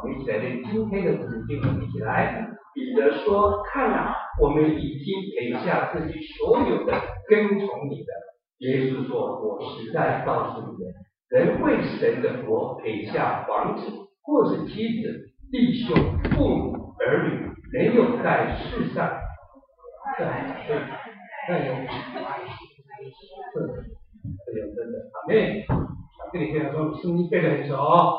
我们一起来念今天的主经文，一起来。彼得说：“看啊，我们已经撇下自己所有的，跟从你的。”耶稣说：“我实在告诉你们，人为神的国撇下房子，或是妻子、弟兄、父母、儿女，没有在世上再有真的，阿妹，跟你跟他说，声音背得很熟。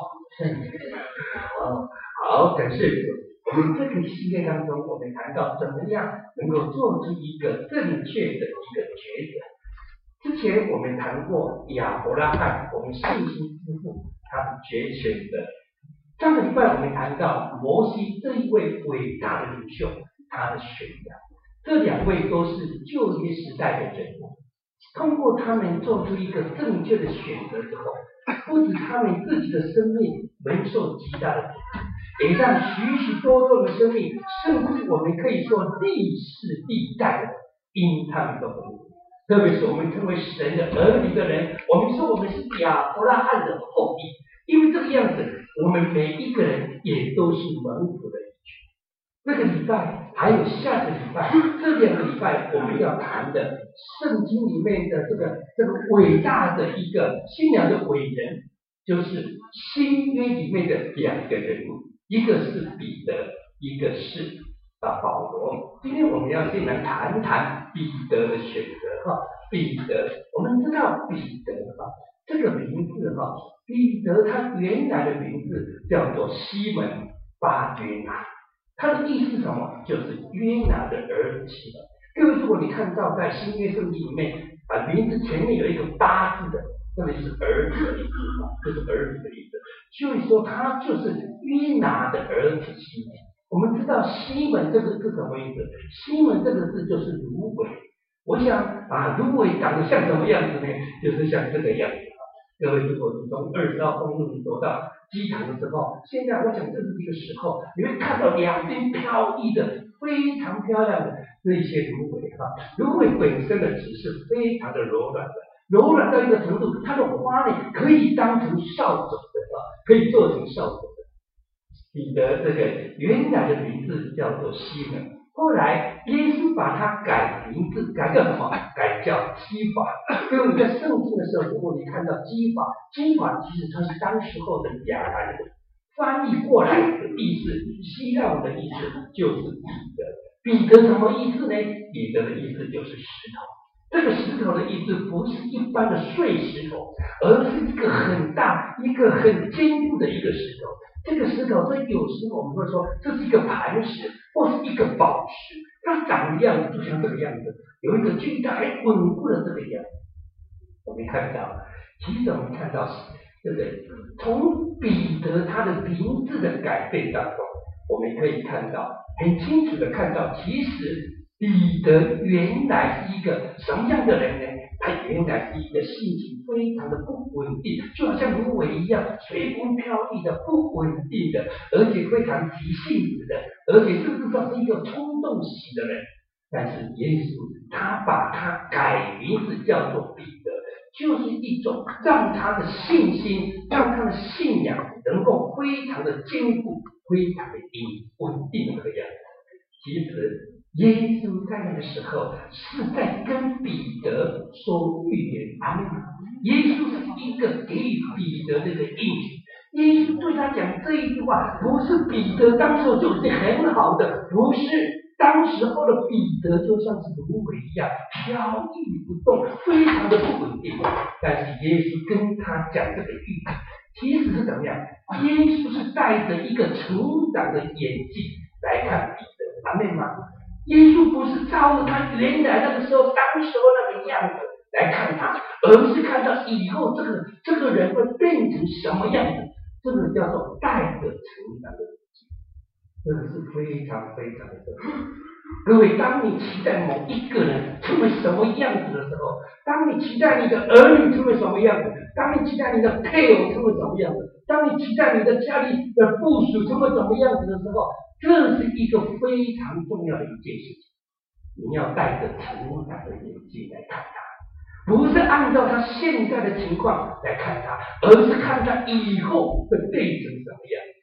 好，感谢主。我们这个系列当中，我们谈到怎么样能够做出一个正确的一个抉择。之前我们谈过亚伯拉罕，我们信心之父，他的选择。上个礼拜我们谈到摩西这一位伟大的领袖，他的选择。这两位都是旧约时代的人物，通过他们做出一个正确的选择之后，不止他们自己的生命蒙受极大的益，也让许许多多的生命，甚至我们可以说历世历代的因他们的服务。特别是我们成为神的儿女的人，我们说我们是亚伯拉罕的后裔，因为这个样子，我们每一个人也都是蒙福的一群。这个礼拜还有下个礼拜，这两个礼拜我们要谈的圣经里面的这个伟大的一个信仰的伟人，就是新约里面的两个人物，一个是彼得，一个是保罗。今天我们要先来谈谈彼得的选择。彼得，我们知道彼得这个名字彼得他原来的名字叫做西门巴约拿，他的意思是什么？就是约拿的儿子。各位，如果你看到在新约圣经里面名字前面有一个巴字的，那个就是儿子的意思，就是儿子的意思。所以说他就是约拿的儿子西门。我们知道西门这个字什么意思？西门这个字就是芦苇。我想芦苇长得像什么样子呢？就是像这个样子。各位，如果你从20号公路你走到机场的时候，现在我想这是一个时候，你会看到两边飘逸的非常漂亮的那些芦苇。芦苇本身的籽是非常的柔软的，柔软到一个程度，它的花呢可以当成扫帚的，可以做成扫帚的。彼得这个原来的名字叫做西门，后来耶稣把他改名字，改叫什么？改叫基法。各位在圣经的时候，如果你看到基法其实它是当时候的亚兰文，翻译过来的意思，希腊文的意思就是彼得。彼得什么意思呢？彼得的意思就是石头。这个石头的意思不是一般的碎石头，而是一个很大、一个很坚固的一个石头。这个石头，所以有时候我们会说这是一个磐石或是一个宝石，它长的样子就像这个样子，有一个巨大很稳固的这个样子。我们看到，其实我们看到对不对？从彼得他的名字的改变当中，我们可以看到很清楚的看到，其实彼得原来是一个什么样的人呢？他原来是一个性情非常的不稳定，就好像芦苇一样随风飘逸的不稳定的，而且非常急性子的，而且事实上是一个冲动型的人。但是耶稣他把他改名字叫做彼得，就是一种让他的信心，让他的信仰能够非常的坚固，非常的稳定的这个样子。其实耶稣在那个时候是在跟彼得说预言，阿们。耶稣是一个给予彼得这个应许，耶稣对他讲这一句话，不是彼得当时就已经很好的，不是，当时候的彼得就像是芦苇一样飘逸不动，非常的不稳定。但是耶稣跟他讲这个预言，其实是怎么样？耶稣是带着一个成长的眼镜来看彼得，阿们吗？耶稣不是照着他原来那个时候当时候那个样子来看他，而是看到以后这个人会变成什么样子，这个叫做带着成长的眼睛，这个是非常非常的重要。各位，当你期待某一个人成为什么样子的时候，当你期待你的儿女成为什么样子，当你期待你的配偶成为什么样子，当你期待你的家里的部属成为什么样子的时候，这是一个非常重要的一件事情。你要带着成长的眼睛来看他，不是按照他现在的情况来看他，而是看他以后会变成什么样子。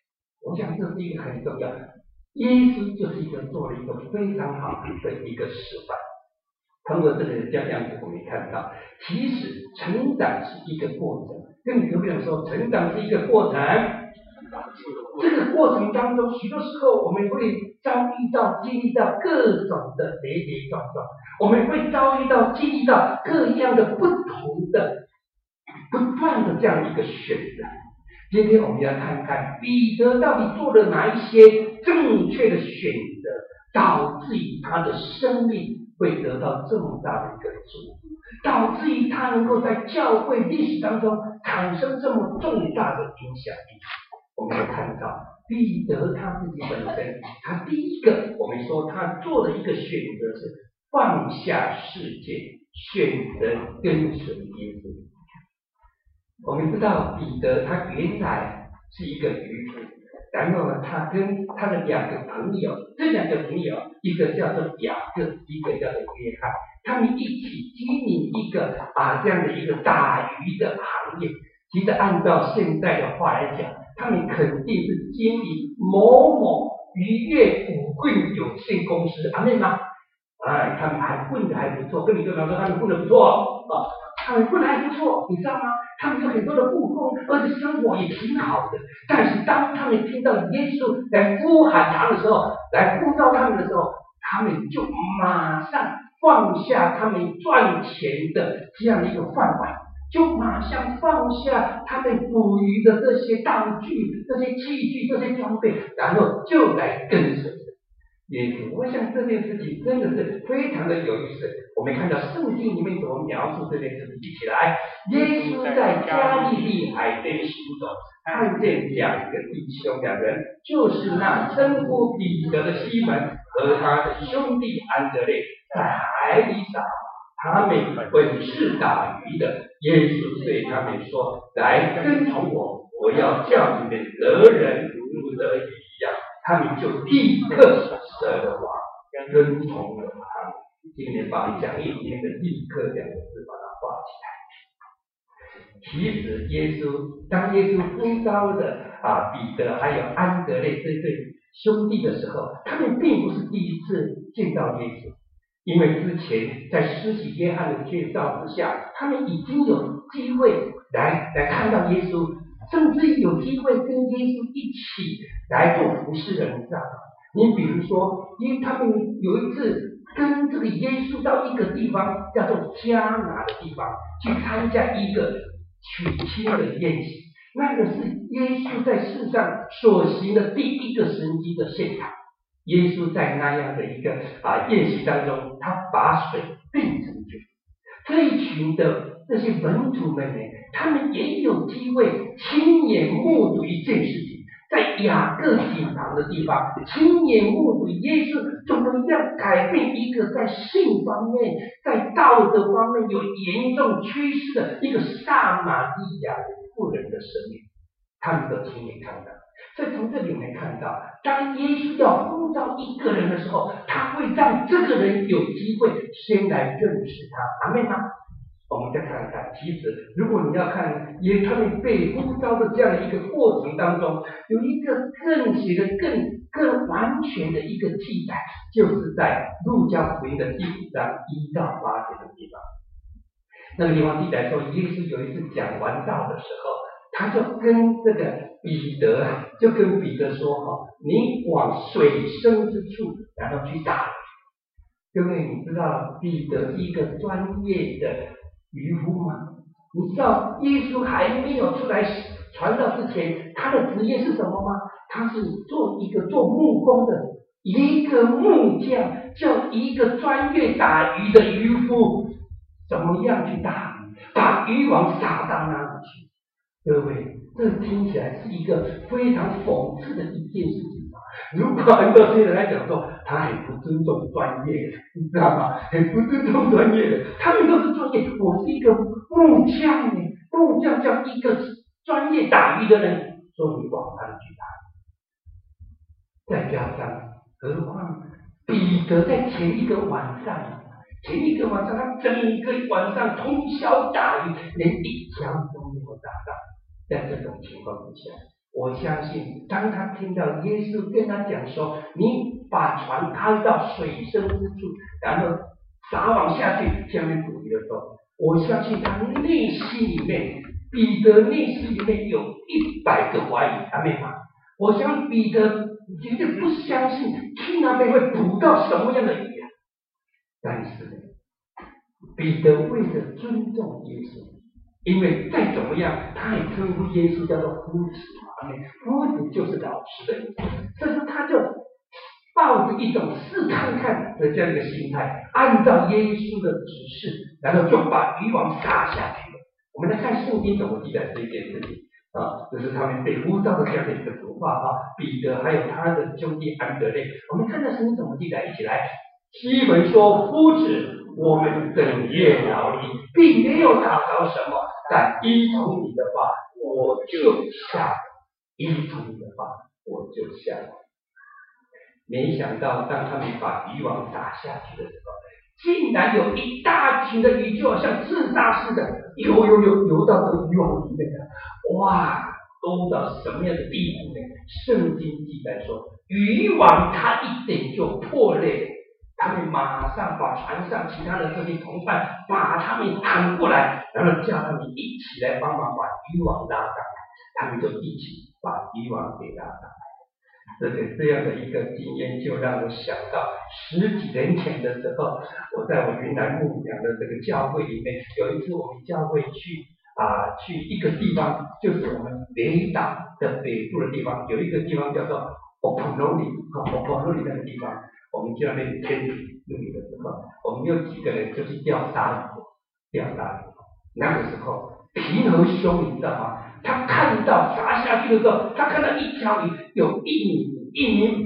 我想这是一个很重要的。耶稣就是一个做了一个非常好的一个示范。通过这个样子，我们看到，其实成长是一个过程。跟你隔壁人说，成长是一个过程。这个过程当中，许多时候我们会经历到各种的跌跌撞撞，我们会经历到各样的不同的、不断的这样一个选择。今天我们要看看彼得到底做了哪一些正确的选择，导致于他的生命会得到这么大的一个祝福，导致于他能够在教会历史当中产生这么重大的影响力。我们会看到彼得他自己本身，他第一个我们说他做的一个选择是放下世界，选择跟随耶稣。我们知道彼得他原来是一个渔夫，然后呢，他跟他的两个朋友，这两个朋友一个叫做雅各，一个叫做约翰，他们一起经营一个这样的一个打鱼的行业。其实按照现在的话来讲，他们肯定是经营某某渔业股份有限公司，阿妹吗？他们还混得还不错，跟你对方说他们混得不错他们混得还不错，你知道吗？他们有很多的雇工，而且生活也挺好的。但是当他们听到耶稣来呼喊他的时候，来呼召他们的时候，他们就马上放下他们赚钱的这样的一个饭碗，就马上放下他们捕鱼的这些道具、这些器具、这些装备，然后就来跟随耶稣。我想这件事情真的是非常的有意思。我们看到圣经里面怎么描述这件事情，一起来。耶稣在加利利海边行走，看见两个弟兄，两人就是那称呼彼得的西门和他的兄弟安德烈，在海里撒他们本是打鱼的。耶稣对他们说：“来跟从我，我要叫你们得人如得鱼一样。”他们就立刻舍了网，跟从了他们。今天把讲义里面的“立刻”两个字把它画起来。其实当耶稣呼召的彼得还有安德烈这对兄弟的时候，他们并不是第一次见到耶稣，因为之前在施洗约翰的介绍之下，他们已经有机会来看到耶稣，甚至有机会跟耶稣一起来做服侍人，知道吗？你比如说，因为他们有一次跟这个耶稣到一个地方叫做迦拿的地方去参加一个娶亲的宴席，那个是耶稣在世上所行的第一个神迹的现场。耶稣在那样的一个宴席当中，他把水变成酒。这一群的这些门徒们呢，他们也有机会亲眼目睹一件事情，在雅各井旁的地方，亲眼目睹耶稣怎么样改变一个在性方面、在道德方面有严重缺失的一个撒玛利亚妇人的生命，他们都亲眼看到。所以从这里我们看到，当耶稣要呼召一个人的时候，他会让这个人有机会先来认识他。阿们吗？我们再看看，其实如果你要看他们被呼召的这样的一个过程当中，有一个写的更完全的一个记载，就是在路加福音的第5章1到8节的地方。那个地方记载说，耶稣有一次讲完道的时候，他就跟这个彼得说你往水深之处然后去打鱼。因为你知道彼得是一个专业的渔夫吗？你知道耶稣还没有出来传道之前，他的职业是什么吗？他是做木工的，一个木匠，叫一个专业打鱼的渔夫怎么样去打鱼，把渔网撒到那里去。各位，这听起来是一个非常讽刺的一件事情。如果按照现在来讲说，他很不尊重专业的，你知道吗？很不尊重专业的，他们都是专业。我是一个木匠呢，木匠叫一个专业打鱼的人说你往哪里去打？再加上，何况彼得在前一个晚上，他整个晚上通宵打鱼，连一条都没有打到。在这种情况之下， 我相信，当他听到耶稣跟他讲说：“你把船开到水深之处，然后撒网下去，下面捕鱼的时候，我相信他内心里面，彼得内心里面有100个怀疑，还没吗？我相信彼得绝对不相信去那边会捕到什么样的鱼啊！但是呢，彼得为了尊重耶稣，因为再怎么样，他也称呼耶稣叫做夫子嘛，夫子就是老师的意思，所以说他就抱着一种试看看的这样一个心态，按照耶稣的指示，然后就把渔网撒下去了。我们来看圣经怎么记载这一件事情啊，就是他们被呼召的这样的一个图画啊，彼得还有他的兄弟安德烈，我们看到圣经怎么记载，一起来。西门说：“夫子，我们整夜劳力，并没有打着什么，但依从你的话，我就下了；依从你的话，我就下了。”没想到，当他们把渔网撒下去的时候，竟然有一大群的鱼，就好像自杀似的，游到这个渔网里面的。哇，多到什么样的地步呢？圣经记载说，渔网它一点就破裂了。他们马上把船上其他的这些同伴把他们喊过来，然后叫他们一起来帮忙把渔网拉上来，他们就一起把渔网给拉上来。这样的一个经验就让我想到10几年前的时候，我在我云南牧养的这个教会里面，有一次我们教会去一个地方，就是我们北岛的北部的地方，有一个地方叫做奥普罗里那个地方，我们去那边天体录影的时候，我们有几个人就去钓鲨鱼。那个时候平和兄你知道吗？他看到撒下去的时候，他看到一条鱼有1米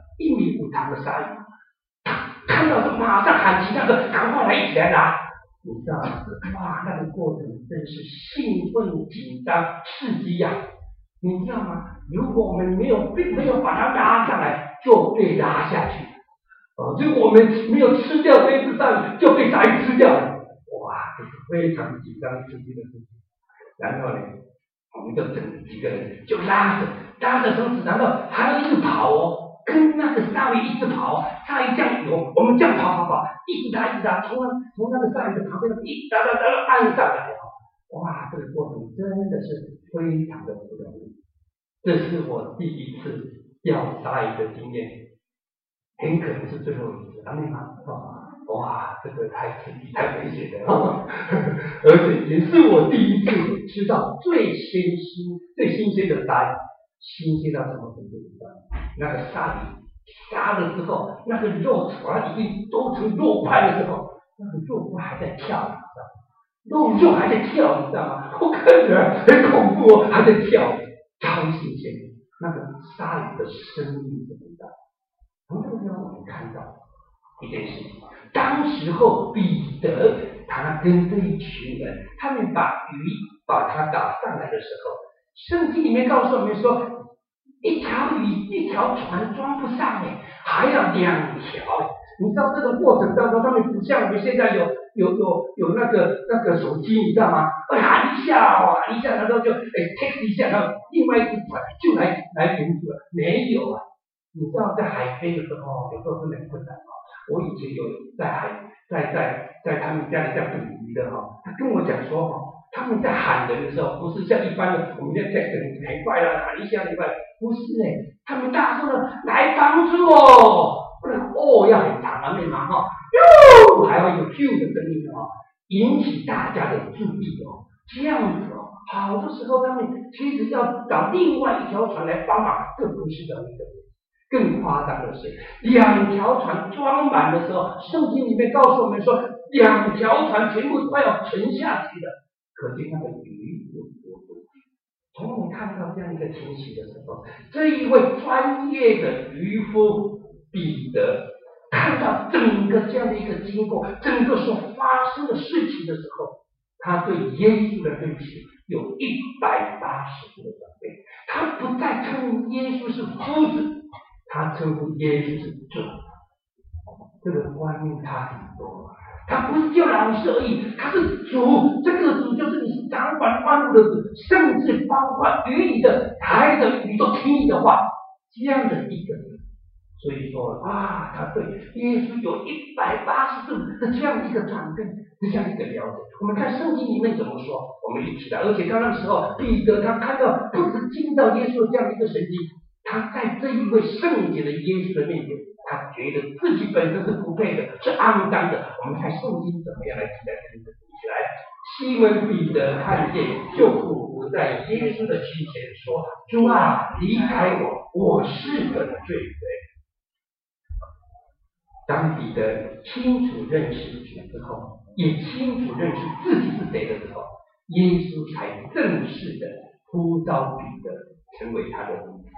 5长的鲨鱼，他看到就马上喊其他的赶快来一起来拿。你知道吗？哇，那个过程真是兴奋、紧张、刺激呀！你知道吗？如果我们没有把它拉上来，就被拉下去。如果我们没有吃掉这一只鲨鱼，就被鲨鱼吃掉了。哇，这是非常紧张刺激的事情。然后呢，我们就整几个人就拉着绳子，然后还要一直跑哦，跟那个鲨鱼一直跑，鲨鱼这样游，我们这样跑，一直拉，从那个鲨鱼的旁边一直拉到岸上来。哇，这个过程真的是非常的不容易。这是我第一次钓鲨鱼的经验，很可能是最后一次，安利吗？哇，这个太刺激、太危险了，而且也是我第一次吃到最新鲜的鲨鱼，新鲜到什么程度？你知道吗？那个鲨鱼杀了之后，那个肉船已经都成肉块的时候，那个肉块还在跳，你知道吗？肉还在跳，你知道吗？我看起来很恐怖哦，还在跳，超新鲜。那个鲨鱼的生命怎么样？从这个地方我们看到一件事情，当时候彼得他跟这一群人，他们把它打上来的时候，圣经里面告诉我们说，一条船装不上哎，还要2条。你知道这个过程当中，他们不像我们现在有那个手机，你知道吗？喊一下，然后就text 一下，然后另外一只船就来援助了。没有啊！你知道在海边的时候，有时候是很困难啊。我以前有在他们家里在捕鱼的他跟我讲说他们在喊人的时候，不是像一般的我们在 text 很快啦，喊一下很快，不是呢，他们大声的来帮助哦。要很长的面嘛还要有 Q 的声音引起大家的注意这样子好多时候他们其实要找另外一条船来帮忙，这不是容易的。更夸张的是，2条船装满的时候，圣经里面告诉我们说，2条船全部快要沉下去了，可见那个鱼有多多。从我们看到这样一个情形的时候，这一位专业的渔夫彼得看到整个这样的一个经过，整个所发生的事情的时候，他对耶稣的认识有180度的转变。他不再称耶稣是夫子，他称呼耶稣是主。这个观念差很多。 他不是救老师而已，他是主，这个主就是你是掌管万物的主，甚至包括与你的孩子宇宙听你的话，这样的一个人。所以说他对耶稣有180度的这样一个转变，这样一个了解。我们看圣经里面怎么说，我们一起来。而且他那时候彼得他看到不止见到耶稣的这样一个神迹，他在这一位圣洁的耶稣的面前，他觉得自己本身是不配的，是肮脏的。我们看圣经怎么样来记载这个，一起来。西门彼得看见就俯在耶稣的膝前说：“主啊，离开我，我是个罪人。”当彼得清楚认识主之后，也清楚认识自己是谁的时候，耶稣才正式的呼召彼得成为他的门徒。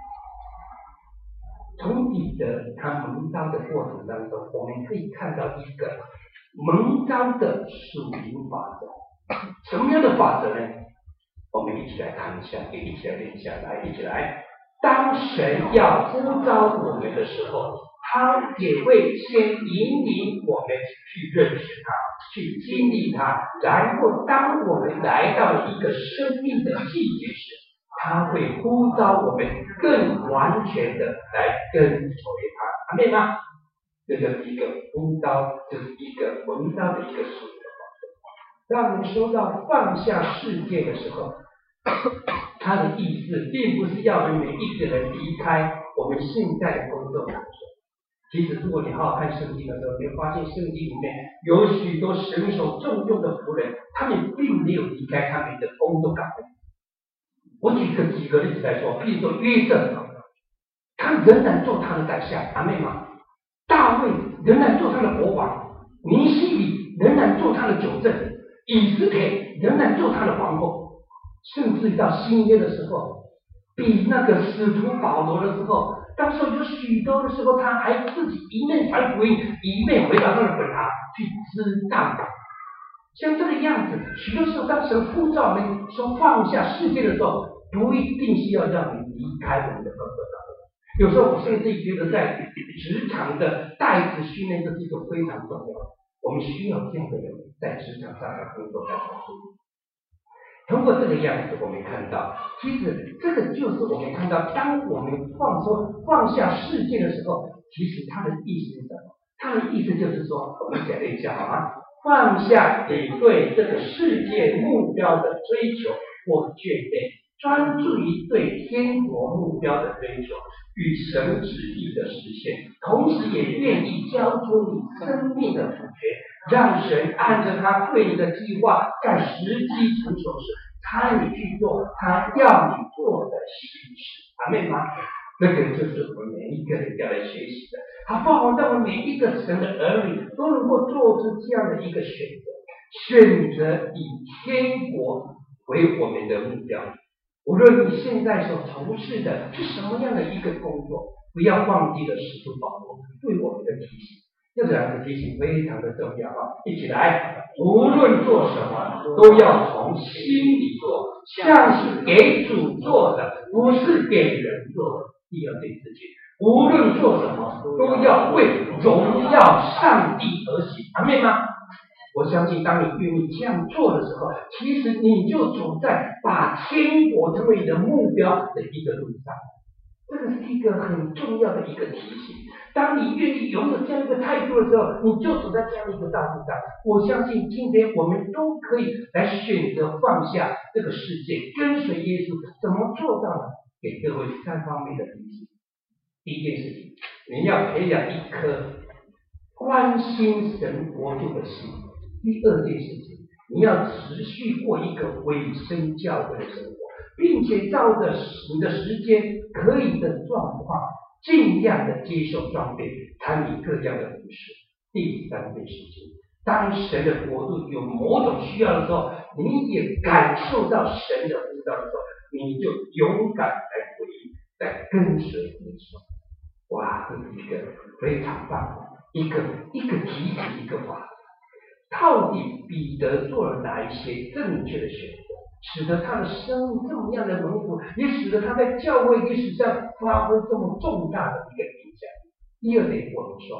从彼得他蒙召的过程当中，我们可以看到一个蒙召的属灵法则。什么样的法则呢？我们一起来看一下，也一起来练下来，一起来。当神要呼召我们的时候，他也会先引领我们去认识他，去经历他，然后当我们来到了一个生命的季节时，他会呼召我们更完全的来跟随他，阿们吗？这就是一个呼召，就是一个蒙召的一个属灵的法则。当我们说到放下世界的时候，他的意思并不是要我们每一个人离开我们现在的工作场所。其实如果你好好看圣经的时候，你会发现圣经里面有许多神所重用的仆人，他们并没有离开他们的工作岗位。我举几个例子来说，譬如说约瑟，他仍然做他的宰相，阿们吗？大卫仍然做他的国王，尼希米仍然做他的酒政，以斯帖仍然做他的皇后，甚至到新约的时候，比那个使徒保罗的时候，当时有许多的时候，他还自己一面传福音，一面回到他的本行去支杖。像这个样子，许多时候当神呼召我们说放下世界的时候，不一定是要让你离开我们的工作岗位。有时候我甚至觉得在职场的带子训练，这是一种非常重要的，我们需要这样的人在职场上的工作，在从事。通过这个样子，我们看到，其实这个就是我们看到，当我们放下世界的时候，其实它的意思是什么？它的意思就是说，我们讲一下好吗？放下你对这个世界目标的追求或眷恋，专注于对天国目标的追求与神旨意的实现，同时也愿意交出你生命的主权，让神按照他对你的计划，在时机成熟时参与去做他要你做的新事，阿们吗？这个就是我们每一个人要来学习的，它包含到我们每一个神的儿女都能够做出这样的一个选择以天国为我们的目标。无论你现在所从事的是什么样的一个工作，不要忘记了使徒保罗对我们的提醒。这两个提醒非常的重要啊！一起来，无论做什么，都要从心里做，像是给主做的，不是给人做的。第二件事情，无论做什么，都要为荣耀上帝而行，阿们吗？我相信，当你愿意这样做的时候，其实你就走在把天国成为你的目标的一个路上。这个是一个很重要的一个提醒。当你愿意拥有这样一个态度的时候，你就走在这样一个道路上。我相信今天我们都可以来选择放下这个世界，跟随耶稣。怎么做到呢？给各位3方面的提醒。第一件事情，你要培养一颗关心神国度的心。第二件事情，你要持续过一个委身教会的生活，并且照着你的时间可以的状况，尽量的接受装备，参与各样的服事。第三件事情，当神的国度有某种需要的时候，你也感受到神的呼召的时候，你就勇敢来回应，来跟随耶稣。哇，这是一个非常棒的一个提醒，一个法则。到底彼得做了哪一些正确的选择，使得他的生命这么样的蒙福，也使得他在教会历史上发挥这么重大的一个影响。第二点，我们说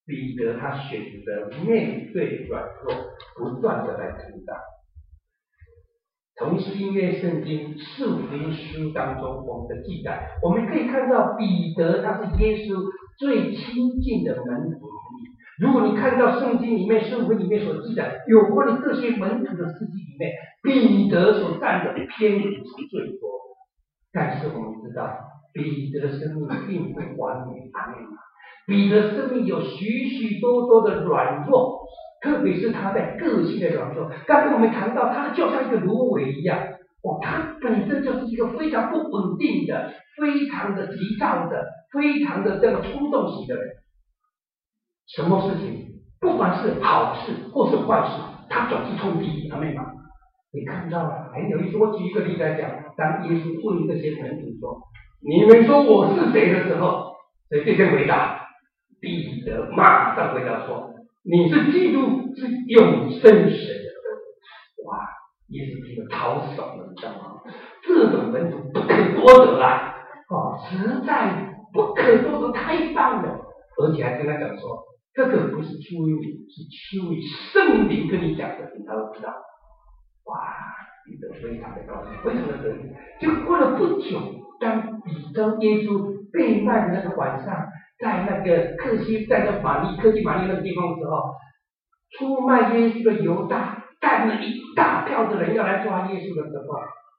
彼得他选择面对软弱，不断的来成长。从新约圣经四福音书当中我们的记载，我们可以看到彼得他是耶稣最亲近的门徒。如果你看到圣经里面四福音里面所记载有关于这些门徒的事迹里面，彼得所占的篇幅是最多的。但是我们知道彼得的生命并不完美，阿们。彼得生命有许许多多的软弱，特别是他在个性的软弱。刚才我们谈到他就像一个芦苇一样，他本身就是一个非常不稳定的、非常的急躁的、非常的这个冲动型的人。什么事情，不管是好事或是坏事，他总是冲第一，阿们吗？你看到了？有一次我举一个例子来讲，当耶稣问这些门徒说：“你们说我是谁的时候，谁最先回答？”彼得马上回答说：“你是基督，是永生神的儿子。”哇！耶稣听得超爽了，你知道吗？这种门徒不可多得啊！实在不可多得，太棒了！而且还跟他讲说，这个不是出于你，是出于圣灵跟你讲的，你才会知道。哇！彼得非常的高兴，非常的得意。就过了不久，当彼得耶稣被卖的那个晚上，在那个客西马利那个地方的时候，出卖耶稣的犹大带了一大票的人要来抓耶稣的时候，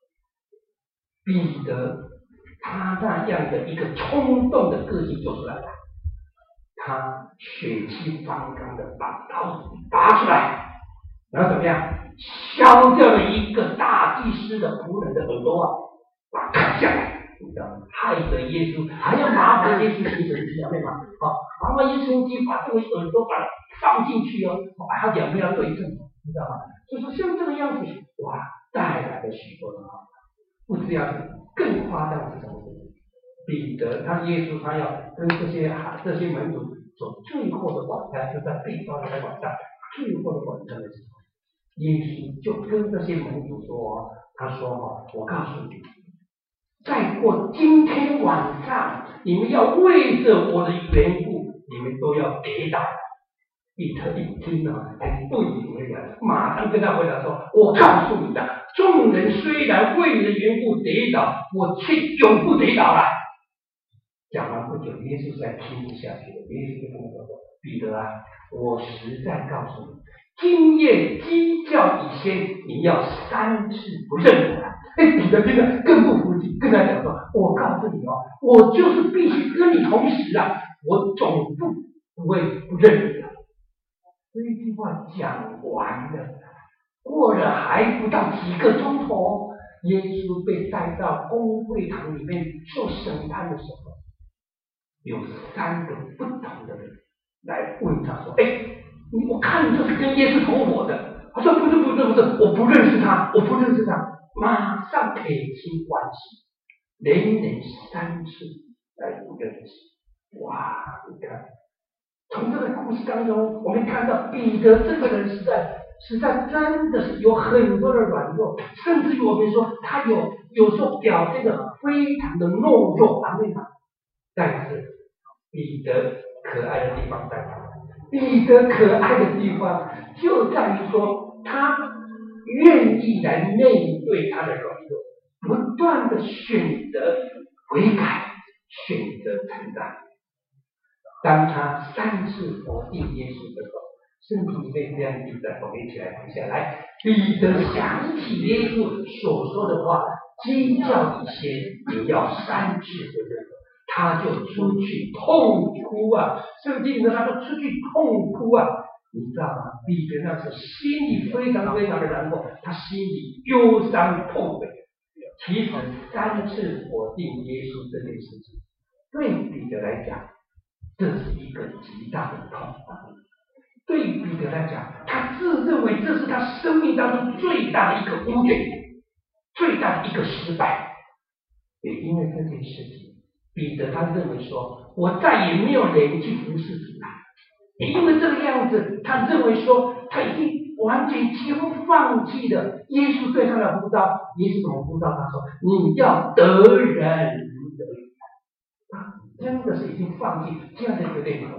彼得他那样的一个冲动的个性就出来了，他血气方刚的把刀拔出来，然后怎么样，削掉了一个大祭司的仆人的耳朵把它砍下来。你知道吗？害得耶稣还要麻烦耶稣行神迹，明白吗？麻烦耶稣行迹，把这个耳朵把它放进去把它两边要对称，你知道吗？所以说像这个样子，哇，带来了许多的麻烦。不这样子，更夸张是什么事情？彼得耶稣他要跟这些门徒走最后的晚餐，就在被抓的晚上，最后的晚餐的时候，耶稣就跟这些门徒说，他说我告诉你，再过今天晚上，你们要为着我的缘故，你们都要跌倒。彼得一听还不以为然，马上跟他回答说：“我告诉你的，众人虽然为你的缘故跌倒，我却永不跌倒了。”讲完不久，耶稣实在听不下去了，耶稣就跟他说：“彼得啊，我实在告诉你，今夜鸡叫以前，你要3次不认我了。”彼得听了更不服气，跟他讲说：“我告诉你我就是必须跟你同时啊，我总不会不认你的。”这一句话讲完了，过了还不到几个钟头，耶稣被带到公会堂里面受审判的时候，有3个不同的人来问他说：“我看你就是跟耶稣同伙的。”他说：“不是，我不认识他，我不认识他。”马上撇清关系，连3次来不认识。哇！你看，从这个故事当中，我们看到彼得这个人实在真的是有很多的软弱，甚至于我们说他有时候表现的非常的懦弱，阿们吗？但是彼得可爱的地方在哪？彼得可爱的地方就在于说，他愿意来面对他的软弱，不断的选择悔改，选择成长。当他3次否定耶稣的时候，圣经里面这样记载，我们一起来读下来。彼得想起耶稣所说的话，鸡叫以前你要3次不认我，他就出去痛哭啊！圣经里面他说出去痛哭啊！你知道吗？彼得那时心里非常非常的难过，他心里忧伤痛悔。其实3次否定耶稣这件事情，对彼得来讲，这是一个极大的痛。对彼得来讲，他自认为这是他生命当中最大的一个污点，最大的一个失败。也因为这件事情，彼得他认为说，我再也没有人去服侍主了。也因为这个样子，他认为说，他已经完全几乎放弃了耶稣对他的呼召。耶稣怎么呼召他说：“你要得人如得鱼。”他真的是已经放弃这样的一个内容。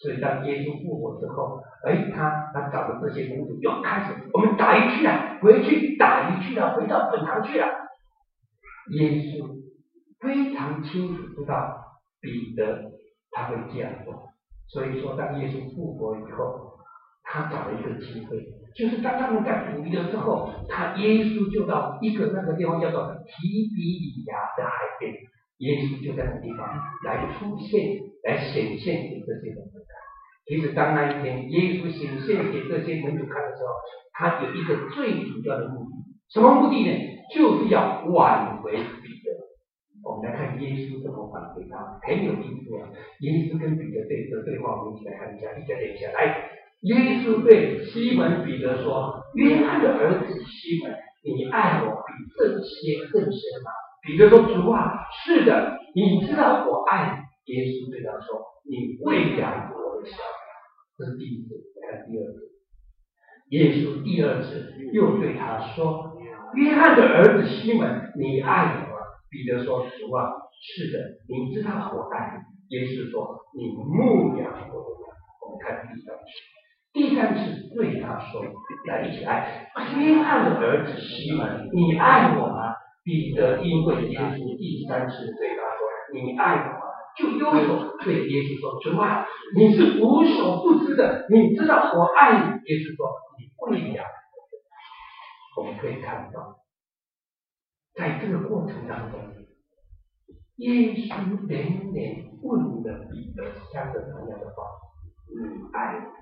所以当耶稣复活之后，他找的这些门徒又开始，我们打鱼去了，回去打鱼去了，回到本堂去了。耶稣非常清楚知道彼得他会这样做，所以说当耶稣复活以后，他找了一个机会，就是当他们在捕鱼的时候，耶稣就到一个那个地方叫做提比里亚的海边，耶稣就在那个地方来出现，来显现给这些门徒看。其实当那一天耶稣显现给这些门徒看的时候，他有一个最主要的目的，什么目的呢？就是要挽回彼得。我们来看耶稣怎么挽回他，很有意思啊！耶稣跟彼得的对话，我们一起来看一下，一起来念一下。来，耶稣对西门彼得说：“约翰的儿子西门，你爱我比这些更深吗？”彼得说：“主啊，是的，你知道我爱你。”耶稣对他说：“你喂养我的小羊。”这是第一次，看第二次。耶稣第二次又对他说：“约翰的儿子西门，你爱我吗？”彼得说：“主啊，是的，你知道我爱你。”耶稣说：“你牧养我的羊。”我们看第三次。第三次对他说：“来，一起来，约翰的儿子西门，你爱我吗？”彼得因为耶稣第三次对他说：“你爱我吗？”就右手对耶稣说：“主啊，你是无所不知的，你知道我爱你。”耶稣说：“你喂养。”我们可以看到，在这个过程当中，耶稣连连问了彼得3个同样的话：“你爱我吗？”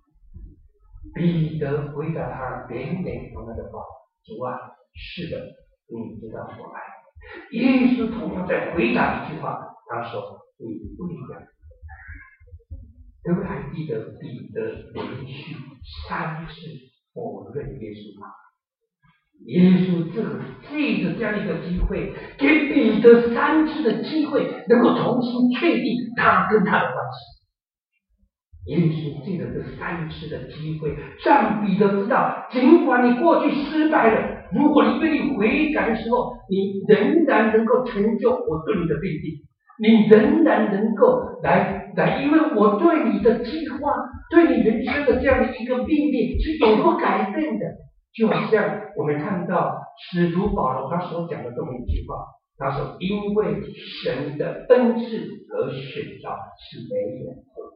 彼得回答他连连同样的话：“主啊，是的，你知道我爱你。”耶稣同样在回答一句话，他说：“你喂养。”各位还记得彼得连续3次否认耶稣吗？耶稣借着这样一个机会，给彼得3次的机会，能够重新确定他跟他的关系。耶稣借着这3次的机会，让彼得知道，尽管你过去失败了，如果你愿意悔改的时候，你仍然能够成就我对你的命令，你仍然能够来，因为我对你的计划，对你人生的这样的一个命令是永不改变的。就好像我们看到使徒保罗他所讲的这么一句话，他说：“因为神的恩赐和选召是没有错。”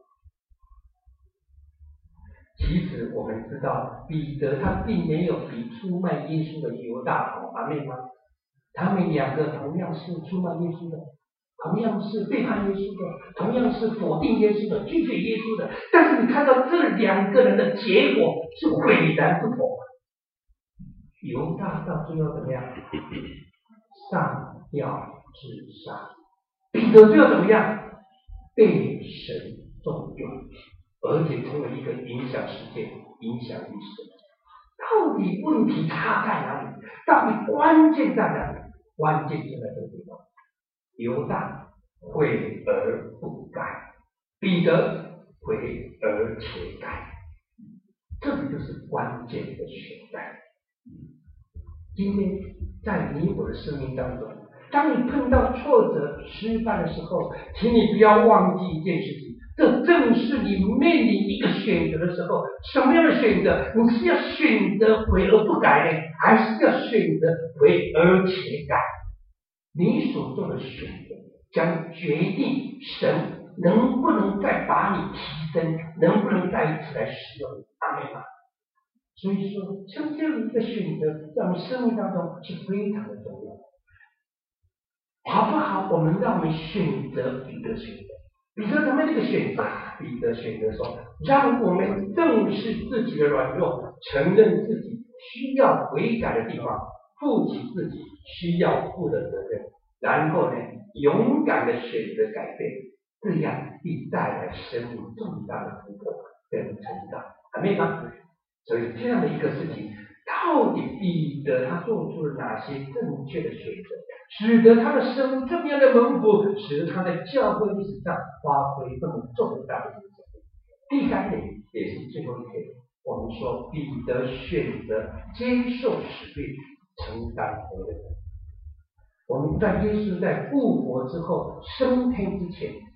其实我们知道，彼得他并没有比出卖耶稣的犹大好，阿们吗？他们2个同样是出卖耶稣的，同样是背叛耶稣的，同样是否定耶稣的，拒绝耶稣的。但是你看到这2个人的结果是迥然不同。犹大到最后怎么样？上吊自杀。彼得最后怎么样？被神重用，而且成为一个影响世界、影响历史。到底问题差在哪里？到底关键在哪里？关键就在这个地方。犹大悔而不改，彼得悔而且改，这个就是关键的所在。今天在你我的生命当中，当你碰到挫折、失败的时候，请你不要忘记一件事情，这正是你面临一个选择的时候。什么样的选择？你是要选择悔而不改呢，还是要选择悔而且改？你所做的选择将决定神能不能再把你提升，能不能再一次来使用你。阿们吗？所以说，像这样一个选择，在我们生命当中是非常的重要，好不好？我们让我们选择彼得选择，彼得怎么样的一个选择？彼得选择说，让我们正视自己的软弱，承认自己需要悔改的地方，负起自己需要负的责任，然后呢，勇敢的选择改变，这样必带来生命重大的突破跟成长，阿们吗？所以这样的一个事情，到底彼得他做出了哪些正确的选择，使得他的生命这么样的蒙福，使得他在教会历史上发挥这么重大的影响。第3点也是最后一点，我们说彼得选择接受使命，承担责任。我们在耶稣在复活之后升天之前，他在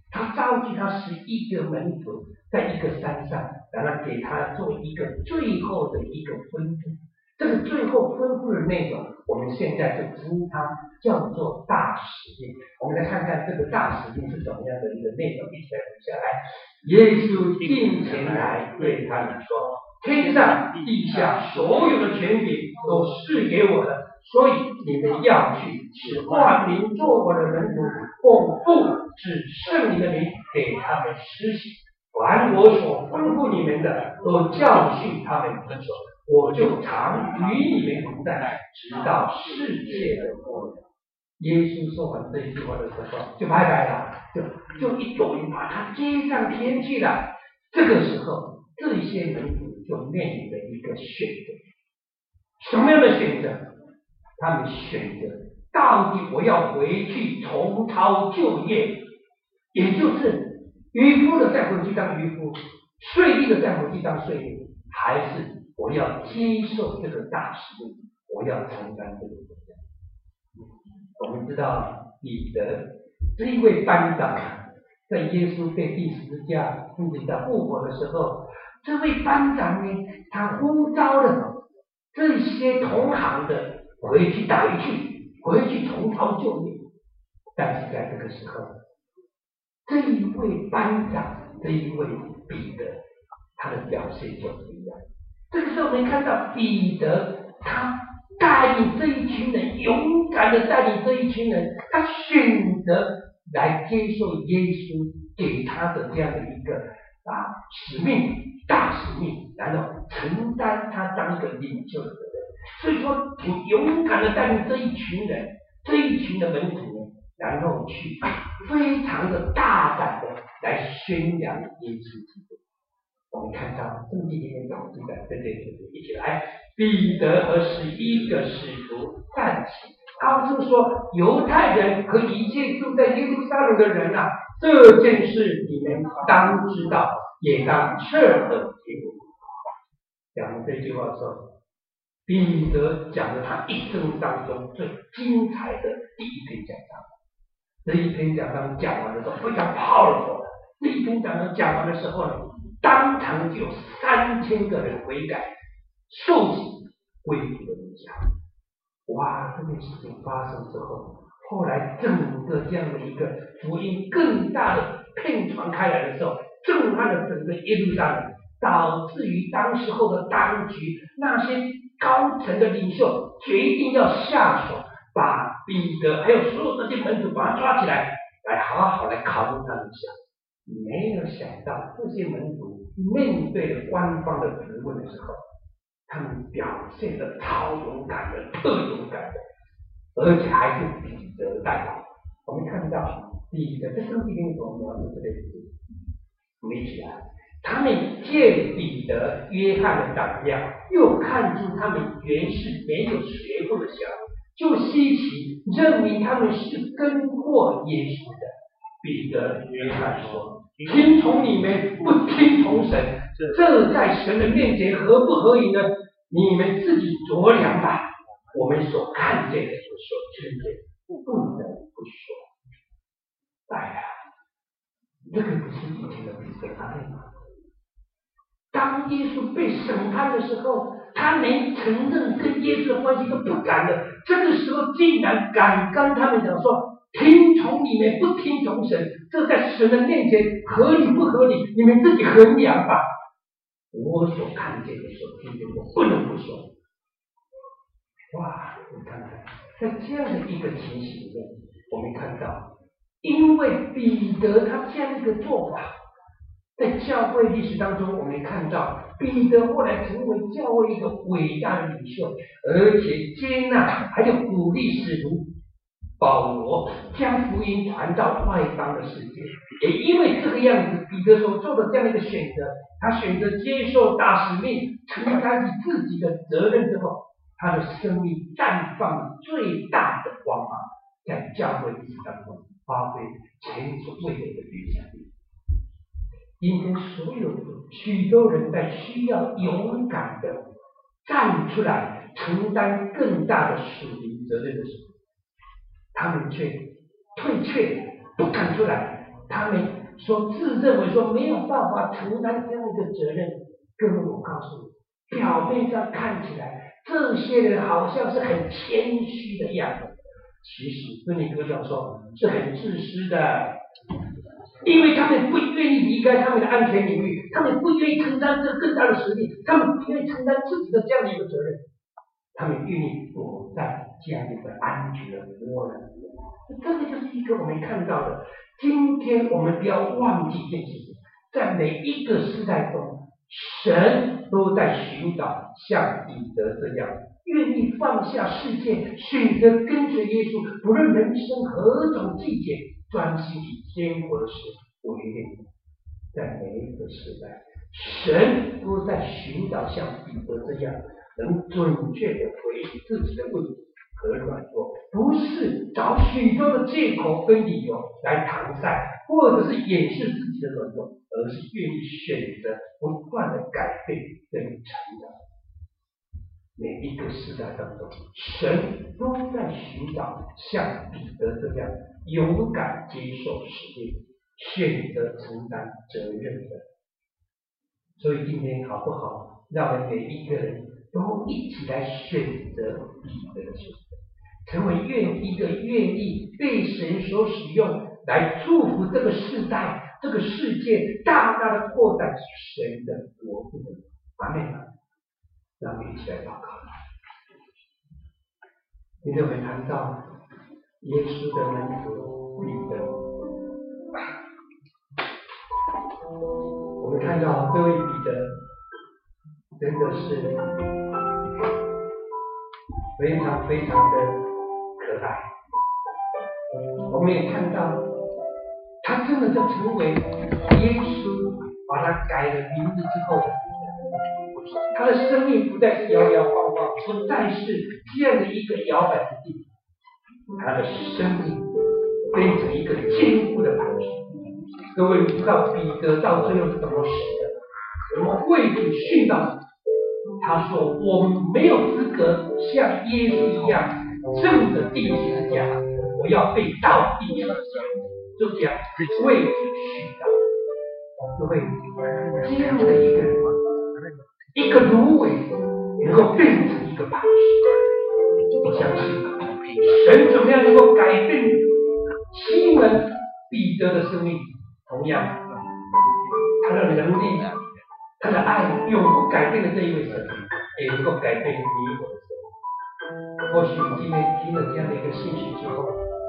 召集他11个门徒，在一个山上，然后给他做一个最后的一个吩咐。这个最后吩咐的内容，我们现在就称它叫做大使命。我们来看看这个大使命是怎么样的一个内容，一起来读下来。耶稣近前来对他们说：“天上地下所有的权柄都是给我的，所以你们要去，使万民做我的门徒，奉父指圣灵的名给他们施洗。凡我所吩咐你们的，都教训他们遵守。我就常与你们同在，直到世界的末了。”耶稣说完这句话的时候，就拜拜了，就一抖音把他接上天去了。这个时候，这些门徒就面临着一个选择，什么样的选择？他们选择到底我要回去重操旧业，也就是渔夫的再回去当渔夫，税吏的再回去当税吏，还是我要接受这个大使命，我要承担这个责任。我们知道彼得这一位班长，在耶稣被钉十字架甚至在复活的时候，这位班长呢，他呼召了这些同行的回去打鱼去，回去重操旧业。但是在这个时候，这一位班长，这一位彼得，他的表现就不一样。这个时候我们看到彼得，他带领这一群人，勇敢的带领这一群人，他选择来接受耶稣给他的这样的一个使命，大使命，然后承担他当一个领袖的责任。所以说，你勇敢的带领这一群人，这一群的门徒呢，然后去非常的大胆的来宣扬耶稣基督。我们看到圣经里面有记载，对，一起来，彼得和11个使徒站起，高声说：“犹太人和一切住在耶路撒冷的人啊，这件事你们当知道，也当侧耳听。”讲这句话的时候，彼得讲了他一生当中最精彩的第一篇讲章。这一篇讲章讲完的时候非常 powerful， 这一篇讲章讲完的时候呢，当场就有3000个人悔改，受洗归主的名下。哇！这件事情发生之后，后来整个这样的一个福音更大的遍传开来的时候，震撼了整个耶路撒冷，导致于当时候的当局那些高层的领袖决定要下手，把彼得还有所有这些门徒把他抓起来，来好好来考虑他们一下。没有想到这些门徒面对了官方的质问的时候，他们表现得超勇敢的，特勇敢的，而且还是彼得带头。我们看到彼得在圣经里面所描述这个事，我们一起来，他们见彼得、约翰的胆量，又看出他们原是没有学过的小子，就稀奇，认为他们是跟过耶稣的。彼得、约翰说：“听从你们，不听从神，这在神的面前合不合宜呢？你们自己酌量吧。我们所看见的，所听见的，不能不说。”哎呀，这个不是以前的彼得吗？当耶稣被审判的时候，他连承认跟耶稣的关系都不敢了。这个时候竟然敢跟他们讲说：“听从你们，不听从神，这在神的面前合理不合理？你们自己衡量吧。我所看见的，所听见的，不能不说。”哇！你看看，在这样的一个情形里面，我们看到，因为彼得他这样一个做法，在教会历史当中，我们看到彼得后来成为教会一个伟大的领袖，而且接纳还有鼓励使徒保罗将福音传到外邦的世界。也因为这个样子，彼得所做的这样的一个选择，他选择接受大使命，承担起自己的责任之后，他的生命绽放最大的光芒，在教会历史当中发挥前所未有的影响力。今天所有许多人在需要勇敢的站出来承担更大的属灵责任的时候，他们却退却，不敢出来，他们所自认为说没有办法承担这样一个责任。各位，我告诉你，表面上看起来这些人好像是很谦虚的样子，其实跟你哥讲说是很自私的，因为他们不愿意离开他们的安全领域，他们不愿意承担这更大的使命，他们不愿意承担自己的这样的一个责任，他们愿意躲在这样一个安全的窝囊里。这个就是一个我们看到的。今天我们不要忘记一件事情，在每一个时代中，神都在寻找像彼得这样愿意放下世界，选择跟随耶稣，不论人生何种季节，专心以天国的事为念。在每一个时代，神都在寻找像彼得这样能准确的回应自己的问题和软弱，不是找许多的借口跟理由来搪塞，或者是掩饰自己的软弱，而是愿意选择不断的改变跟成长。每一个时代当中，神都在寻找像彼得这样勇敢接受使命、选择承担责任的。所以今天好不好，让我们每一个人都一起来选择彼得的选择，成为一个愿意被神所使用来祝福这个世代、这个世界，大大的扩展神的国度的人。阿们吗？让我们一起来祷告。今天我们谈到耶稣的门徒彼得，我们看到这位彼得真的是非常非常的可爱。我们也看到他真的就成为耶稣把他改了名字之后的彼得，他的生命不再是摇摇晃晃，不再是这样的一个摇摆不定，他的生命变成一个坚固的磐石。各位，你知道彼得到最后是怎么死的？我们为主殉道，他说我们没有资格像耶稣一样正着钉十字架，我要被倒地上，就这样为主殉道。各位，这样的一个芦苇能够变成一个磐石，我相信神怎么样能够改变西门彼得的生命，同样他的能力、他的爱永不改变的这一位神，也能够改变你我的生命。或许你今天听了这样的一个信息之后，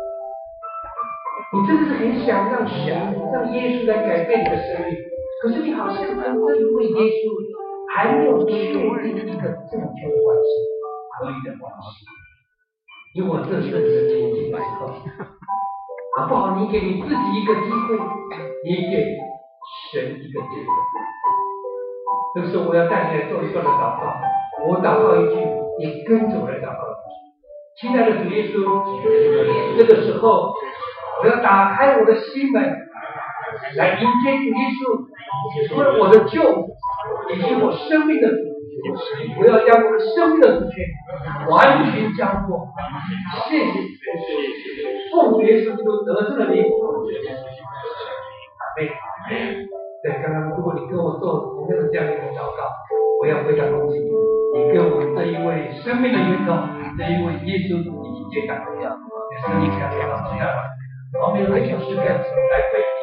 你真的是很想让耶稣来改变你的生命，可是你好像跟这一位耶稣还没有确定一个正确的关系，合一的关系。如果这是你的情境的时候，好不好？你给你自己一个机会，你给神一个机会。这个时候我要带你来做一段的祷告，我祷告一句，你跟着我来祷告一句。亲爱的主耶稣，这个时候我要打开我的心门，来迎接主耶稣，成为我的救主，也是我生命的主。我要将我的生命的主权完全交托。谢谢，奉耶稣基督得胜的名。阿们。对，刚刚如果你跟我做同样的这样一个祷告，我要非常恭喜你，你跟我们这一位生命的源头，这一位耶稣已经接档了，你生命要得到这样，我们用这首诗歌来回应。